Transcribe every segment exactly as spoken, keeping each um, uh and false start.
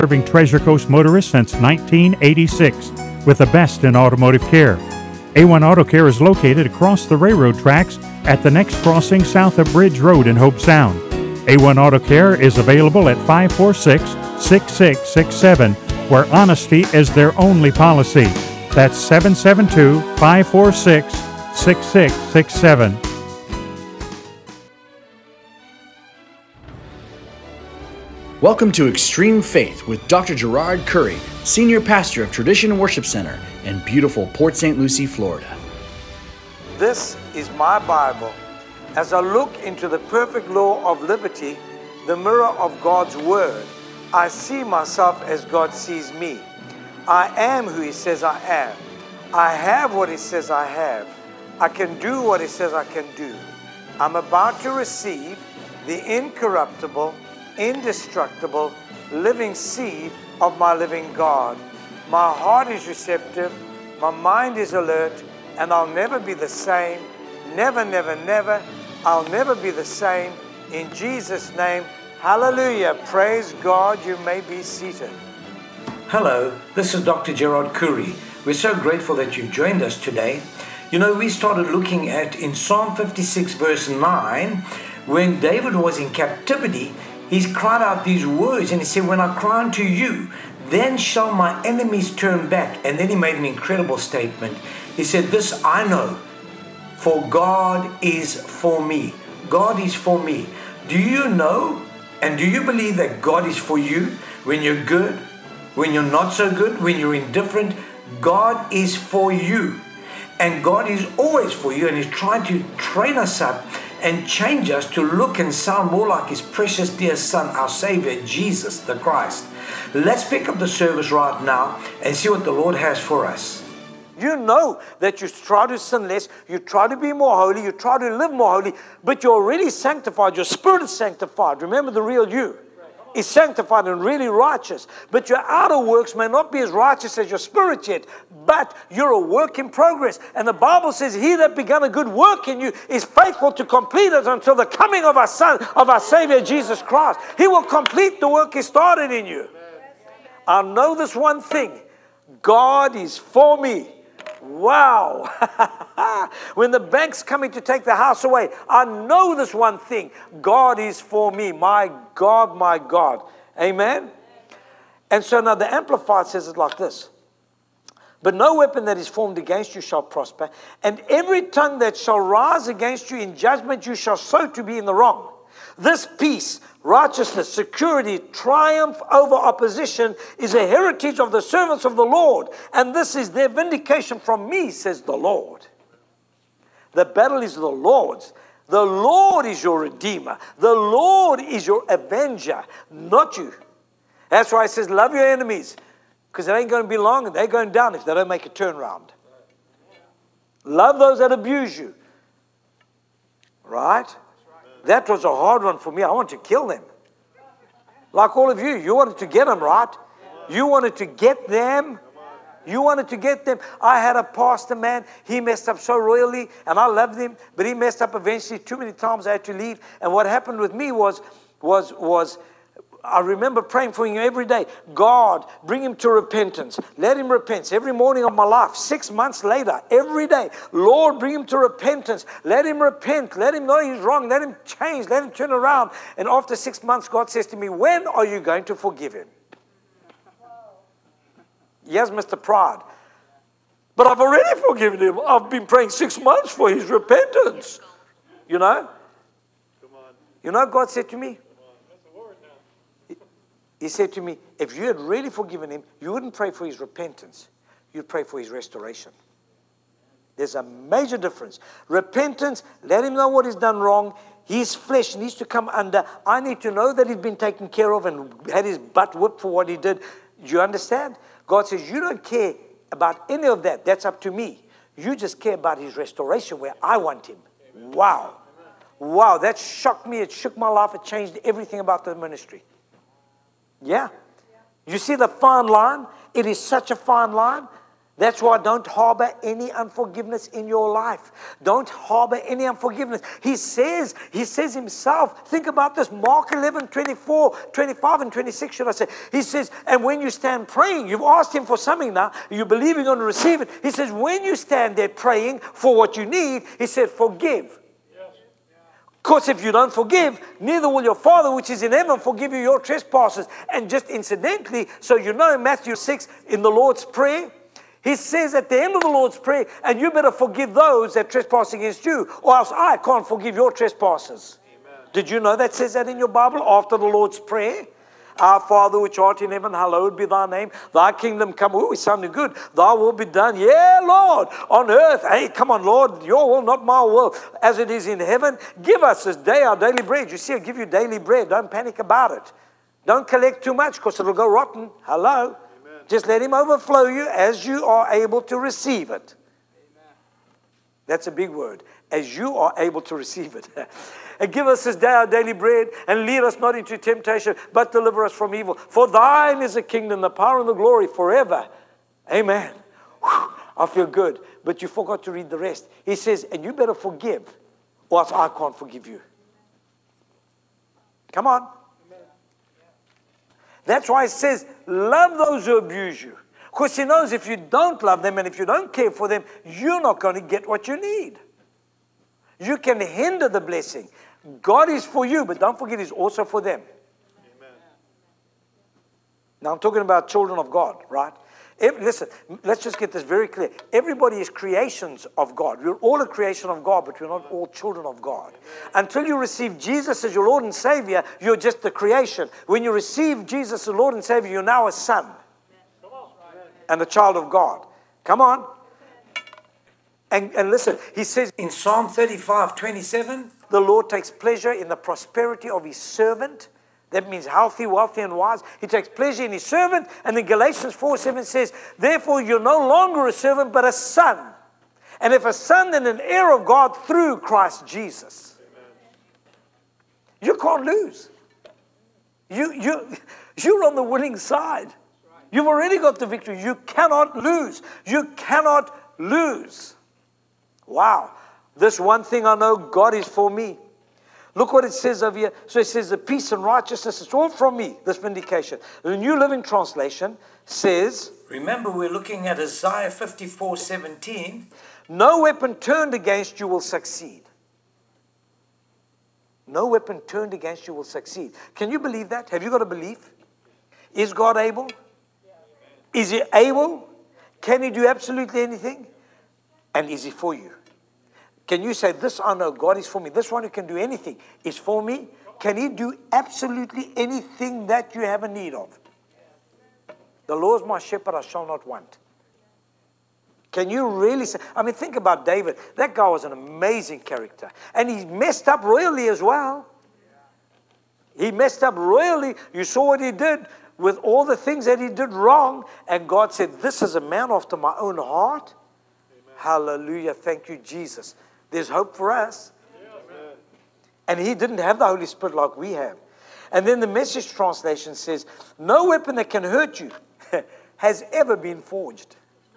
Serving Treasure Coast motorists since nineteen eighty-six with the best in automotive care. A one Auto Care is located across the railroad tracks at the next crossing south of Bridge Road in Hope Sound. A one Auto Care is available at five four six, six six six seven, where honesty is their only policy. That's seven seven two, five four six, six six six seven. Welcome to Extreme Faith with Doctor Gerard Curry, Senior Pastor of Tradition Worship Center in beautiful Port Saint Lucie, Florida. This is my Bible. As I look into the perfect law of liberty, the mirror of God's Word, I see myself as God sees me. I am who He says I am. I have what He says I have. I can do what He says I can do. I'm about to receive the incorruptible, indestructible, living seed of my living God. My heart is receptive, my mind is alert, and I'll never be the same. Never, never, never. I'll never be the same. In Jesus' name, hallelujah. Praise God. You may be seated. Hello, this is Doctor Gerard Curry. We're so grateful that you've joined us today. You know, we started looking at in Psalm fifty-six verse nine, when David was in captivity, he cried out these words and he said, when I cry unto you, then shall my enemies turn back. And then he made an incredible statement. He said, this I know, for God is for me. God is for me. Do you know and do you believe that God is for you when you're good, when you're not so good, when you're indifferent? God is for you. And God is always for you, and He's trying to train us up and change us to look and sound more like His precious dear Son, our Savior, Jesus the Christ. Let's pick up the service right now and see what the Lord has for us. You know that you try to sin less, you try to be more holy, you try to live more holy, but you're already sanctified, your spirit is sanctified. Remember, the real you is sanctified and really righteous. But your outer works may not be as righteous as your spirit yet, but you're a work in progress. And the Bible says, he that begun a good work in you is faithful to complete it until the coming of our Son, of our Savior Jesus Christ. He will complete the work He started in you. I know this one thing. God is for me. Wow. When the bank's coming to take the house away, I know this one thing. God is for me. My God, my God. Amen. And so now the Amplified says it like this. But no weapon that is formed against you shall prosper, and every tongue that shall rise against you in judgment you shall sow to be in the wrong. This peace, righteousness, security, triumph over opposition is a heritage of the servants of the Lord, and this is their vindication from me, says the Lord. The battle is the Lord's. The Lord is your Redeemer. The Lord is your Avenger, not you. That's why it says, love your enemies, because it ain't going to be long and they're going down if they don't make a turnaround. Love those that abuse you. Right? That was a hard one for me. I wanted to kill them. Like all of you, you wanted to get them, right? You wanted to get them. You wanted to get them. I had a pastor, man. He messed up so royally, and I loved him, but he messed up eventually. Too many times I had to leave. And what happened with me was, was, was, I remember praying for him every day. God, bring him to repentance. Let him repent. Every morning of my life, six months later, every day, Lord, bring him to repentance. Let him repent. Let him know he's wrong. Let him change. Let him turn around. And after six months, God says to me, when are you going to forgive him? Yes, Mister Pride. But I've already forgiven him. I've been praying six months for his repentance. You know? You know, God said to me, He said to me, if you had really forgiven him, you wouldn't pray for his repentance. You'd pray for his restoration. There's a major difference. Repentance, let him know what he's done wrong. His flesh needs to come under. I need to know that he's been taken care of and had his butt whipped for what he did. Do you understand? God says, you don't care about any of that. That's up to me. You just care about his restoration where I want him. Wow. Wow, that shocked me. It shook my life. It changed everything about the ministry. Yeah. You see the fine line? It is such a fine line That's why don't harbor any unforgiveness in your life. Don't harbor any unforgiveness. He says, he says himself, think about this, Mark eleven, twenty-four, twenty-five, and twenty-six, should I say. He says, and when you stand praying, you've asked him for something now, you believe you're going to receive it. He says, when you stand there praying for what you need, he said, forgive. Because if you don't forgive, neither will your Father which is in heaven forgive you your trespasses. And just incidentally, so you know, Matthew six, in the Lord's Prayer, he says at the end of the Lord's Prayer, and you better forgive those that trespass against you, or else I can't forgive your trespasses. Amen. Did you know that says that in your Bible after the Lord's Prayer? Our Father which art in heaven, hallowed be thy name. Thy kingdom come. Ooh, it's sounding good. Thy will be done. Yeah, Lord, on earth. Hey, come on, Lord, your will, not my will, as it is in heaven. Give us this day our daily bread. You see, I give you daily bread. Don't panic about it. Don't collect too much because it'll go rotten. Hello? Just let him overflow you as you are able to receive it. Amen. That's a big word. As you are able to receive it. And give us this day our daily bread, and lead us not into temptation, but deliver us from evil. For thine is the kingdom, the power, and the glory forever. Amen. Whew, I feel good. But you forgot to read the rest. He says, and you better forgive, or else I can't forgive you. Come on. That's why it says, love those who abuse you. Because he knows if you don't love them and if you don't care for them, you're not going to get what you need. You can hinder the blessing. God is for you, but don't forget he's also for them. Amen. Now I'm talking about children of God, right? Every, listen, let's just get this very clear. Everybody is creations of God. We're all a creation of God, but we're not all children of God. Until you receive Jesus as your Lord and Savior, you're just the creation. When you receive Jesus as Lord and Savior, you're now a son and a child of God. Come on. And, and listen, he says in Psalm thirty-five, twenty-seven, the Lord takes pleasure in the prosperity of his servant. That means healthy, wealthy, and wise. He takes pleasure in his servant. And then Galatians four seven says, therefore you're no longer a servant, but a son. And if a son, then an heir of God through Christ Jesus. Amen. You can't lose. You, you, you're on the winning side. You've already got the victory. You cannot lose. You cannot lose. Wow. This one thing I know, God is for me. Look what it says over here. So it says the peace and righteousness, it's all from me, this vindication. The New Living Translation says, remember, we're looking at Isaiah fifty-four seventeen. No weapon turned against you will succeed. No weapon turned against you will succeed. Can you believe that? Have you got a belief? Is God able? Is he able? Can he do absolutely anything? And is he for you? Can you say, this I know, God is for me. This one who can do anything is for me. Can he do absolutely anything that you have a need of? The Lord is my shepherd, I shall not want. Can you really say, I mean, think about David. That guy was an amazing character. And he messed up royally as well. He messed up royally. You saw what he did with all the things that he did wrong. And God said, this is a man after my own heart. Amen. Hallelujah. Thank you, Jesus. There's hope for us. Amen. And he didn't have the Holy Spirit like we have. And then the Message translation says, no weapon that can hurt you has ever been forged.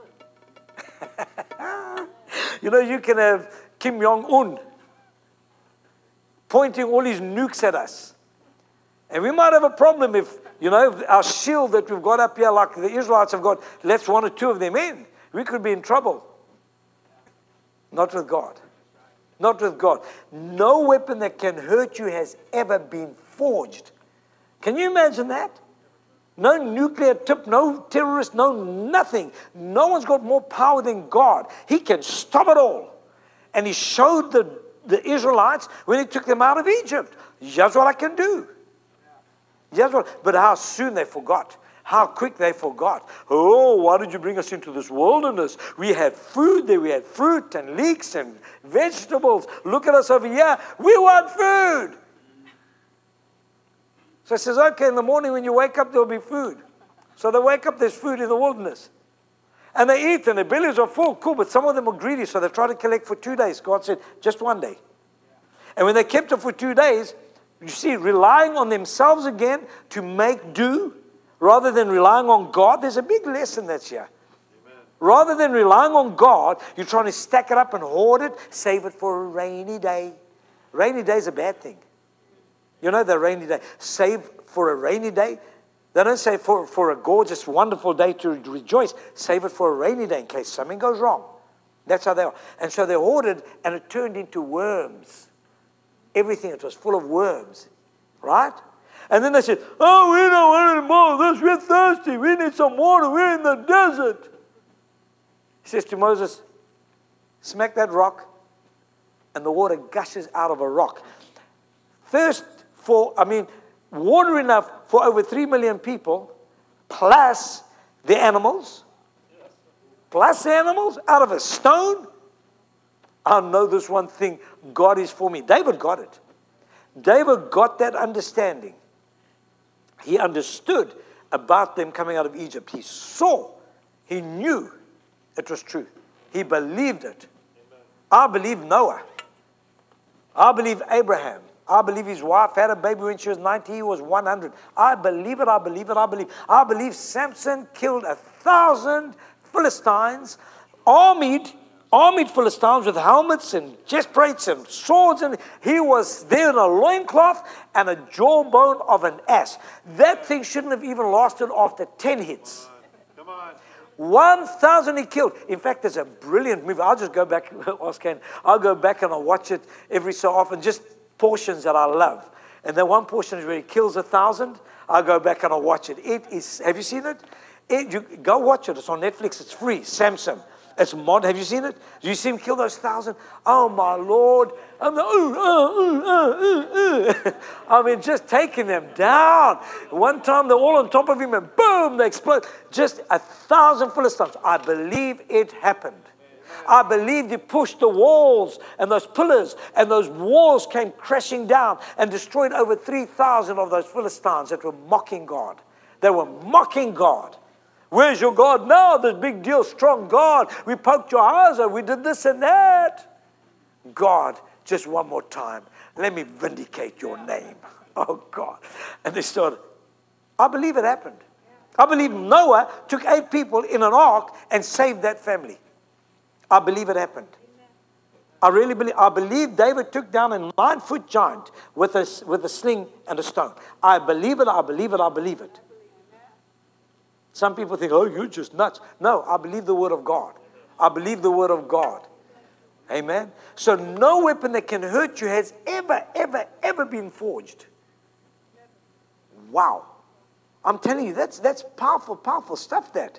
You know, you can have Kim Jong-un pointing all his nukes at us. And we might have a problem if, you know, if our shield that we've got up here, like the Israelites have got, lets one or two of them in. We could be in trouble. Not with God. Not with God. No weapon that can hurt you has ever been forged. Can you imagine that? No nuclear tip, no terrorist, no nothing. No one's got more power than God. He can stop it all. And he showed the, the Israelites when he took them out of Egypt. Here's what I can do. Here's what, but how soon they forgot. How quick they forgot. Oh, why did you bring us into this wilderness? We had food there. We had fruit and leeks and vegetables. Look at us over here. We want food. So it says, okay, in the morning when you wake up, there'll be food. So they wake up, there's food in the wilderness. And they eat and their bellies are full. Cool, but some of them are greedy, so they try to collect for two days. God said, just one day. And when they kept it for two days, you see, relying on themselves again to make do, rather than relying on God, there's a big lesson that's here. Amen. Rather than relying on God, you're trying to stack it up and hoard it, save it for a rainy day. Rainy day is a bad thing. You know the rainy day. Save for a rainy day. They don't say for, for a gorgeous, wonderful day to rejoice. Save it for a rainy day in case something goes wrong. That's how they are. And so they hoarded, and it turned into worms. Everything, it was full of worms. Right? And then they said, oh, we don't want any more of this. We're thirsty. We need some water. We're in the desert. He says to Moses, smack that rock, and the water gushes out of a rock. First, for, I mean, water enough for over three million people, plus the animals, plus the animals out of a stone. I know this one thing, God is for me. David got it. David got that understanding. He understood about them coming out of Egypt. He saw, he knew it was true. He believed it. I believe Noah. I believe Abraham. I believe his wife had a baby when she was ninety, he was one hundred. I believe it, I believe it, I believe. I believe Samson killed a thousand Philistines, armied, armied Philistines with helmets and chest plates and swords, and he was there in a loincloth and a jawbone of an ass. That thing shouldn't have even lasted after ten hits. Come on. one thousand he killed. In fact, there's a brilliant movie. I'll just go back, I'll go back and I'll watch it every so often, just portions that I love. And then one portion is where he kills a thousand. I'll go back and I'll watch it. It is, have you seen it? it you, go watch it. It's on Netflix. It's free. Samson. It's mod. Have you seen it? Do you see him kill those thousand? Oh, my Lord. I'm like, ooh, ooh, ooh, ooh, ooh. I mean, just taking them down. One time they're all on top of him and boom, they explode. Just a thousand Philistines. I believe it happened. I believe he pushed the walls and those pillars, and those walls came crashing down and destroyed over three thousand of those Philistines that were mocking God. They were mocking God. Where's your God now? This big deal, strong God. We poked your eyes out. We did this and that. God, just one more time. Let me vindicate your name. Oh, God. And they started. I believe it happened. I believe Noah took eight people in an ark and saved that family. I believe it happened. I really believe. I believe David took down a nine-foot giant with a, with a sling and a stone. I believe it. I believe it. I believe it. Some people think, oh, you're just nuts. No, I believe the word of God. I believe the word of God. Amen. So no weapon that can hurt you has ever, ever, ever been forged. Wow. I'm telling you, that's that's powerful, powerful stuff, that.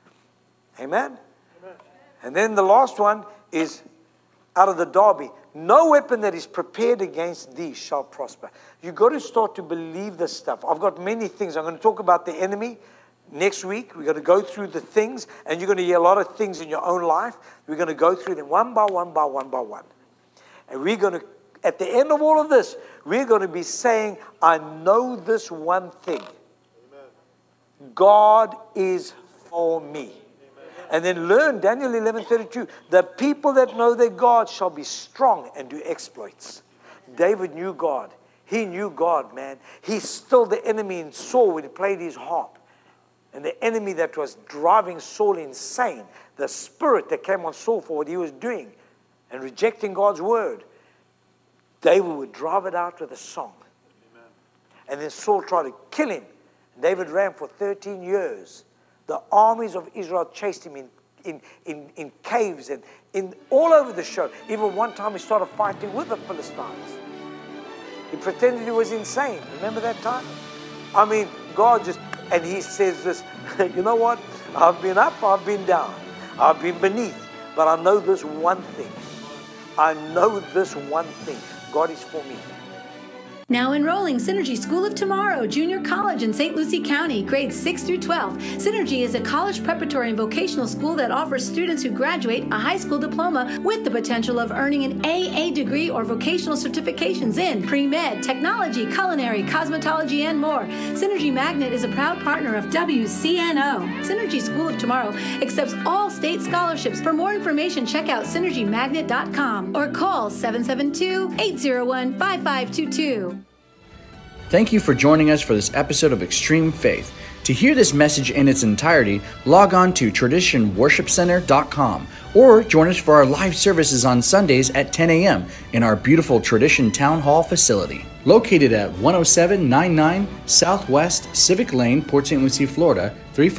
Amen. And then the last one is out of the Derby. No weapon that is prepared against thee shall prosper. You've got to start to believe this stuff. I've got many things. I'm going to talk about the enemy next week. We're going to go through the things, and you're going to hear a lot of things in your own life. We're going to go through them one by one by one by one. And we're going to, at the end of all of this, we're going to be saying, I know this one thing. Amen. God is for me. And then learn Daniel eleven thirty-two. The people that know their God shall be strong and do exploits. David knew God. He knew God, man. He stilled the enemy in Saul when he played his harp. And the enemy that was driving Saul insane, the spirit that came on Saul for what he was doing and rejecting God's word, David would drive it out with a song. Amen. And then Saul tried to kill him. David ran for thirteen years. The armies of Israel chased him in, in, in, in caves and in all over the show. Even one time he started fighting with the Philistines. He pretended he was insane. Remember that time? I mean, God just, and he says this, you know what? I've been up, I've been down. I've been beneath. But I know this one thing. I know this one thing. God is for me. Now enrolling Synergy School of Tomorrow Junior College in Saint Lucie County, grades six through twelve. Synergy is a college preparatory and vocational school that offers students who graduate a high school diploma with the potential of earning an A A degree or vocational certifications in pre-med, technology, culinary, cosmetology, and more. Synergy Magnet is a proud partner of W C N O. Synergy School of Tomorrow accepts all state scholarships. For more information, check out synergy magnet dot com or call seven seven two, eight zero one, five five two two. Thank you for joining us for this episode of Extreme Faith. To hear this message in its entirety, log on to tradition worship center dot com or join us for our live services on Sundays at ten a m in our beautiful Tradition Town Hall facility. Located at one oh seven ninety-nine Southwest Civic Lane, Port Saint Lucie, Florida, three four